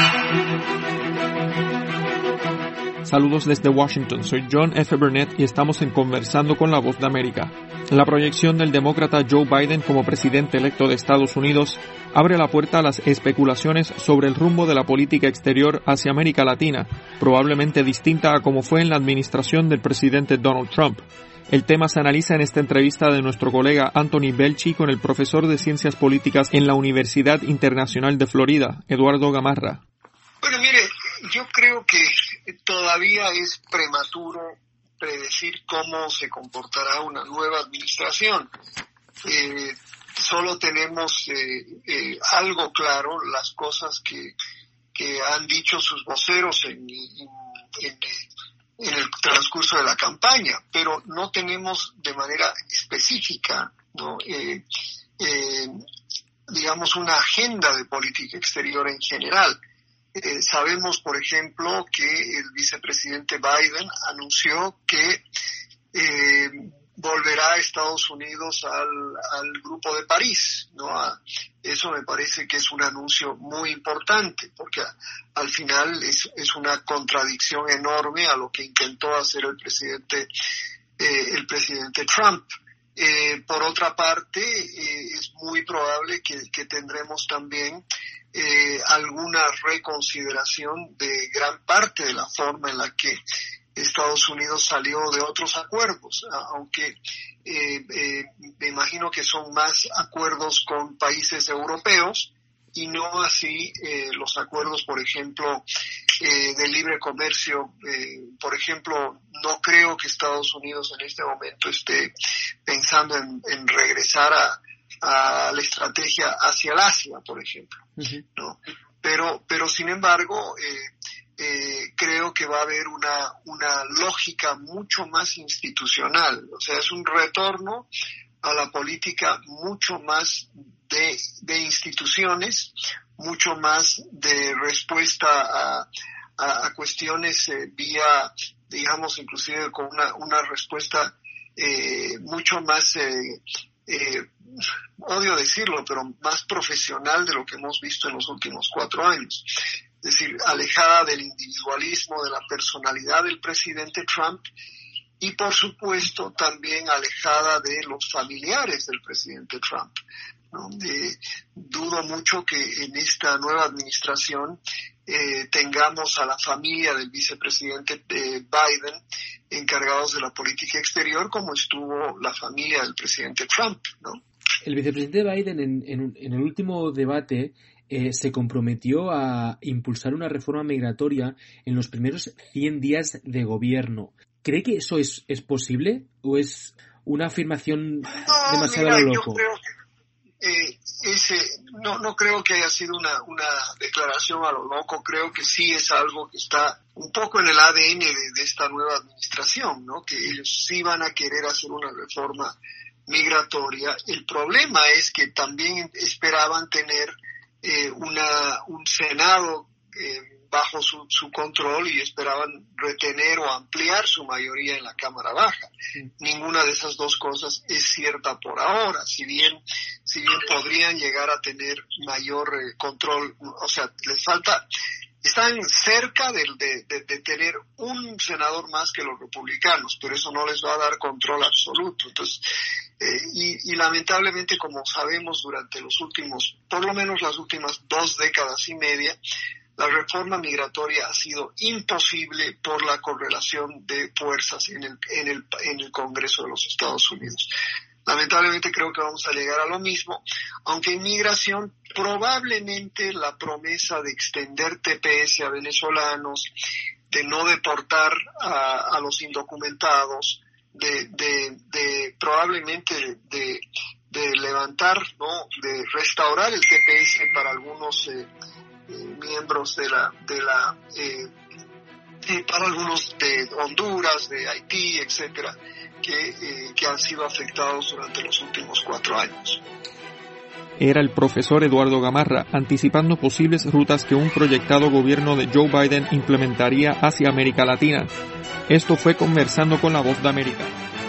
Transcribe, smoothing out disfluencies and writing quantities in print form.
Saludos desde Washington, soy John F. Burnett y estamos en Conversando con la Voz de América. La proyección del demócrata Joe Biden como presidente electo de Estados Unidos abre la puerta a las especulaciones sobre el rumbo de la política exterior hacia América Latina, probablemente distinta a como fue en la administración del presidente Donald Trump. El tema se analiza en esta entrevista de nuestro colega Anthony Belchi con el profesor de Ciencias Políticas en la Universidad Internacional de Florida, Eduardo Gamarra. Bueno, mire, yo creo que todavía es prematuro predecir cómo se comportará una nueva administración. Solo tenemos algo claro, las cosas que han dicho sus voceros en el transcurso de la campaña, pero no tenemos de manera específica, ¿no? Digamos, una agenda de política exterior en general. Sabemos, por ejemplo, que el vicepresidente Biden anunció que volverá a Estados Unidos al Grupo de París, ¿no? Eso me parece que es un anuncio muy importante, porque al final es una contradicción enorme a lo que intentó hacer el presidente Trump. Por otra parte, es muy probable que tendremos también alguna reconsideración de gran parte de la forma en la que Estados Unidos salió de otros acuerdos, aunque me imagino que son más acuerdos con países europeos y no así los acuerdos, por ejemplo, de libre comercio. Por ejemplo, no creo que Estados Unidos en este momento esté pensando en regresar a la estrategia hacia el Asia, por ejemplo, ¿no? Pero sin embargo, creo que va a haber una lógica mucho más institucional, o sea, es un retorno a la política mucho más de instituciones, mucho más de respuesta a cuestiones vía, digamos, inclusive con una respuesta mucho más odio decirlo, pero más profesional de lo que hemos visto en los últimos 4 años. Es decir, alejada del individualismo, de la personalidad del presidente Trump y, por supuesto, también alejada de los familiares del presidente Trump, ¿no? Dudo mucho que en esta nueva administración tengamos a la familia del vicepresidente Biden encargados de la política exterior como estuvo la familia del presidente Trump, ¿no? El vicepresidente Biden en el último debate se comprometió a impulsar una reforma migratoria en los primeros 100 días de gobierno. ¿Cree que eso es posible o es una afirmación demasiado a lo loco? Yo creo que no creo que haya sido una declaración a lo loco. Creo que sí es algo que está un poco en el ADN de esta nueva administración, ¿no? Que ellos sí van a querer hacer una reforma migratoria. El problema es que también esperaban tener un Senado bajo su control y esperaban retener o ampliar su mayoría en la Cámara Baja. Ninguna de esas dos cosas es cierta por ahora, si bien podrían llegar a tener mayor control, o sea, les falta, están cerca de tener un senador más que los republicanos, pero eso no les va a dar control absoluto. Entonces, y lamentablemente, como sabemos, durante por lo menos las últimas 2 décadas y media, la reforma migratoria ha sido imposible por la correlación de fuerzas en el Congreso de los Estados Unidos. Lamentablemente creo que vamos a llegar a lo mismo, aunque en migración probablemente la promesa de extender TPS a venezolanos, de no deportar a los indocumentados, probablemente de levantar, ¿no?, de restaurar el TPS para algunos miembros para algunos de Honduras, de Haití, etcétera, que han sido afectados durante los últimos 4 años. Era el profesor Eduardo Gamarra anticipando posibles rutas que un proyectado gobierno de Joe Biden implementaría hacia América Latina. Esto fue Conversando con la Voz de América.